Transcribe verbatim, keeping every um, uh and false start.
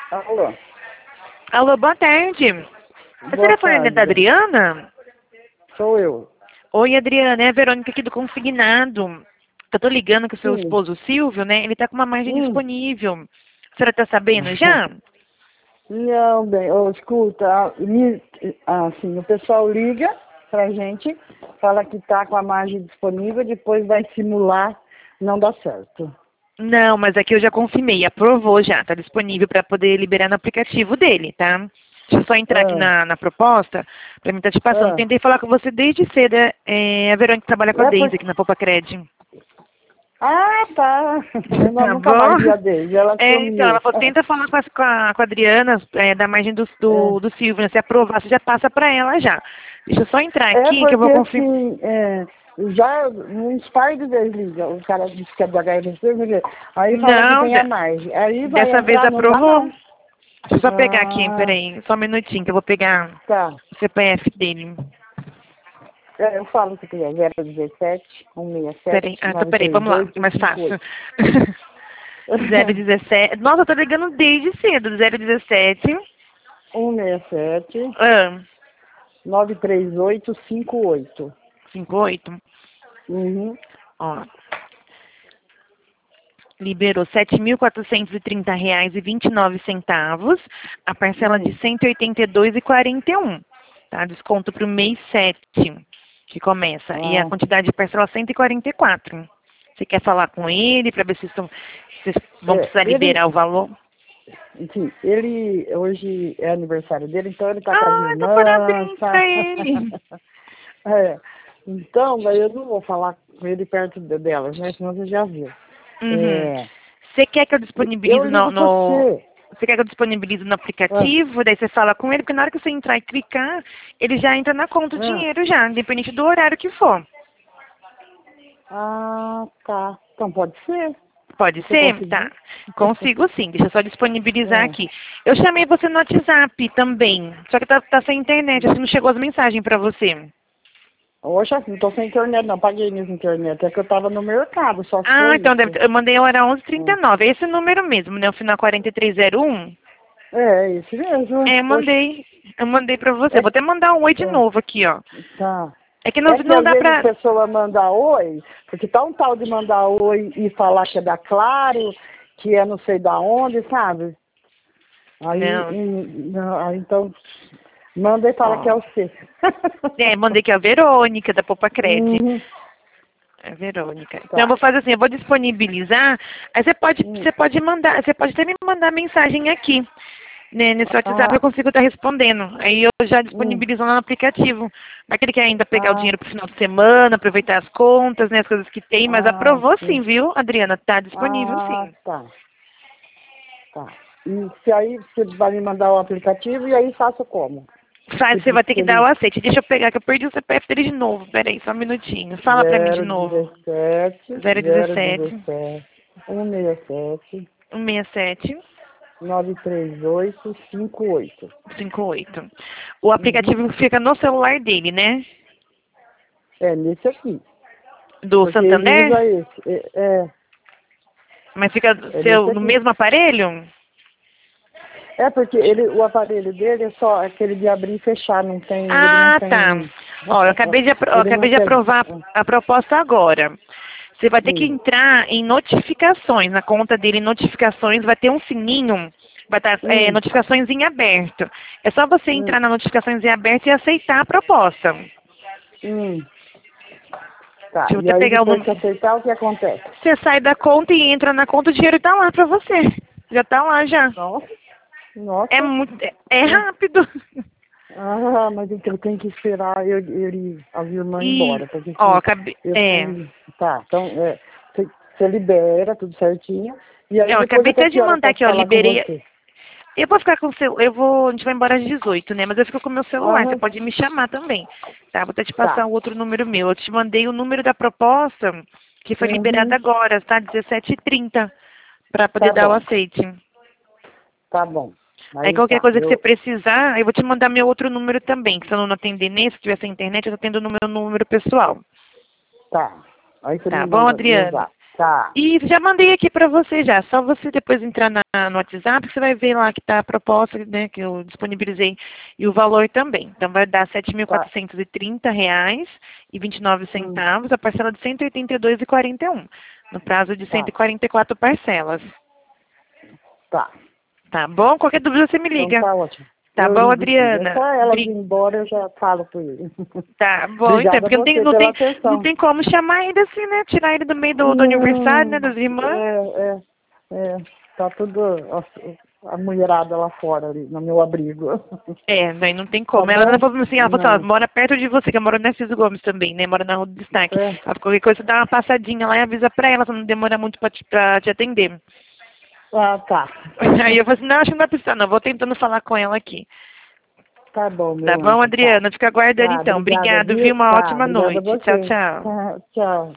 Alô? Alô, boa tarde. A Boa telefone é da tarde. Adriana? Sou eu. Oi, Adriana, é a Verônica aqui do Consignado. Eu tô ligando com o seu Sim. esposo Silvio, né? Ele tá com uma margem Hum. disponível. A senhora tá sabendo já? Não, bem, ô, escuta, me- assim, o pessoal liga pra gente, fala que tá com a margem disponível, depois vai simular, não dá certo. Não, mas aqui eu já confirmei, aprovou já, tá disponível para poder liberar no aplicativo dele, tá? Deixa eu só entrar aqui Ah, na, na proposta, pra mim tá te passando. ah. Tentei falar com você desde cedo, é, é a Verônica que trabalha com a É Deise porque... aqui na Popa Cred. Ah, tá. Eu Tá nunca mais vi bom? a Deise, ela É, então, ela sumiu. falou, tenta falar com a, com a, com a Adriana, é, da margem do, do, do Silvio, né? Se aprovar, você já passa pra ela já. Deixa eu só entrar É, é aqui que eu porque vou confirmar. assim, é, já uns par de vezes liga, o cara disse que é do H R C, aí fala que Não, tem a de- margem. Aí vai dessa vez entrar, não dá aprovou. mais. Deixa eu só pegar aqui, Ah, peraí, só um minutinho que eu vou pegar tá. o C P F dele. É, eu falo que tem zero dezessete, Peraí, cento e sessenta e sete, ah, então peraí, vamos lá, que é novecentos e trinta e oito, mais cinquenta e fácil. oito. zero dezessete. Nossa, eu tô ligando desde cedo. zero dezessete. cento e sessenta e sete, Ah, novecentos e trinta e oito, cinquenta e oito. cinquenta e oito. Uhum. Ó. Liberou sete mil quatrocentos e trinta reais e vinte e nove centavos. A parcela de Hum. cento e oitenta e dois e quarenta e um. Tá? Desconto para o mês sete, que começa. E a Ah, quantidade de parcela cento e quarenta e quatro. Você quer falar com ele para ver se estão, vocês vão é, precisar ele, liberar o valor? enfim, ele, hoje é aniversário dele, então ele tá com as Ah, então irmãs, parabéns tá? para ele. É, então, daí eu não vou falar com ele perto de- delas, né? Senão você já viu. Uhum. É, Você quer que eu eu disponibilize no, ligo pra no- você. Você quer que eu disponibilize no Ah, aplicativo? Daí você fala com ele, porque na hora que você entrar e clicar, ele já entra na conta o ah, dinheiro já, independente do horário que for. ah, tá. Então pode ser. Pode Você ser? Tá. conseguir? Consigo sim. Deixa eu só disponibilizar Ah, aqui. Eu chamei você no WhatsApp também. Só que tá, tá sem internet, assim não chegou as mensagens pra você. Oxa, não tô sem internet, não. Paguei minha internet. É que eu tava no mercado, só se Ah, foi então isso. deve, eu mandei a hora onze e trinta Ah. e nove. É esse número mesmo, né? O final quarenta e três zero um. É, esse mesmo. É, eu Oxe, mandei. Eu mandei pra você. é, Vou até mandar um oi de é, novo aqui, ó. tá. É que não, É que não às dá vezes a pra... pessoa manda oi, porque tá um tal de mandar oi e falar que é da Claro, que é não sei da onde, sabe? Aí, Não, hum, não, aí então, manda e fala que é ó. o C. É, mandei que é a Verônica, da Popa Cred. Uhum, É Verônica. Então eu tá. vou fazer assim, eu vou disponibilizar. Aí você pode, Hum. você pode mandar, você pode até me mandar mensagem aqui. Né, nesse WhatsApp eu Ah, consigo estar respondendo. Aí eu já hum, disponibilizo lá no aplicativo. Mas que ele quer ainda pegar o ah, dinheiro pro final de semana, aproveitar as contas, né, as coisas que tem, mas ah, aprovou sim, sim. viu, Adriana? Tá disponível Ah, sim. tá, tá. E se aí você vai me mandar o aplicativo e aí faço como? Faz, Se, você vai ter se que dar o ele aceite. Deixa eu pegar, que eu perdi o C P F dele de novo. Pera aí, só um minutinho. Fala pra mim de zero novo. dezessete, zero zero dezessete, dezessete, cento e sessenta e sete, cento e sessenta e sete, novecentos e trinta e oito, cinquenta e oito. cinquenta e oito. O Uhum. aplicativo fica no celular dele, né? É nesse aqui. Do Porque ele Santander? usa esse. É, é, Mas fica é nesse seu, no aqui. mesmo aparelho? É porque ele, o aparelho dele é só aquele de abrir e fechar, não tem, ele não Ah, tá. tem. Ó, eu acabei de, apro- eu Ele não acabei de tem. aprovar a proposta agora. Você vai ter que Hum, entrar em notificações, na conta dele, notificações, vai ter um sininho, vai estar é, hum, notificações em aberto. É só você entrar hum, na notificações em aberto e aceitar a proposta. hum. Tá. Deixa eu E até aí pegar o depois número. que aceitar, o que acontece? Você sai da conta e entra na conta, o dinheiro tá lá pra você. Já tá lá já. Nossa, É nossa. muito, é é É. rápido. Ah, mas então eu tenho que esperar eu, ele, as irmãs ir E, embora, porque ó, se acabei, eu é, tenho. Tá, então é, você, você libera tudo certinho. E aí eu depois acabei até até de que hora eu mandar posso aqui, ó, falar com liberei. você? Eu vou ficar com o seu, eu vou, a gente vai embora às dezoito, né? Mas eu fico com o meu celular, você Aham, pode me chamar também, tá? Vou até te passar tá. um outro número meu. Eu te mandei o número da proposta, que foi liberada Uhum, agora, tá? dezessete e trinta, para poder tá dar o bom, aceite. tá bom. Aí Aí qualquer tá. coisa que você Eu, precisar, eu vou te mandar meu outro número também, que se eu não atender nesse, se tiver sem internet, eu tô tendo no meu número pessoal. tá. Aí você me Tá bom, manda no Adriana? zap. Tá. E já mandei aqui para você já. Só você depois entrar na, no WhatsApp, que você vai ver lá que está a proposta, né, que eu disponibilizei, e o valor também. Então vai dar sete mil quatrocentos e trinta reais e vinte e nove centavos, a parcela de cento e oitenta e dois reais e quarenta e um, no prazo de cento e quarenta e quatro parcelas. Tá. Tá bom? Qualquer dúvida você me Então liga. tá ótimo. Tá Eu bom, ligo sim. É Adriana? só ela Bri- vir embora, eu já falo com ele. Tá bom, então, Obrigada a porque não tem, você não, pela tem, não atenção. tem como chamar ele assim, né? Tirar ele do meio do, do aniversário, né, Não, das irmãs. é, é, é. Tá tudo a, a mulherada lá fora, ali, no meu abrigo. É, daí não tem Tá como. Ela, ela bom? falou assim, ela falou assim, ela Não. mora perto de você, que ela mora na Narciso Gomes também, né? Mora na Rua do Destaque. É. Ela falou, qualquer coisa, você dá uma passadinha lá e avisa pra ela, se não demora muito pra te, pra te atender. Ah, tá. Aí eu falei assim, não, acho que não vai precisar, não. Vou tentando falar com ela aqui. Tá bom, Tá meu bom, anjo, tá. Adriana? Fica aguardando Tá, então. obrigada, Obrigado, viu? viu? Uma Tá, ótima obrigada a noite. Tchau, você. tchau. Tá, tchau.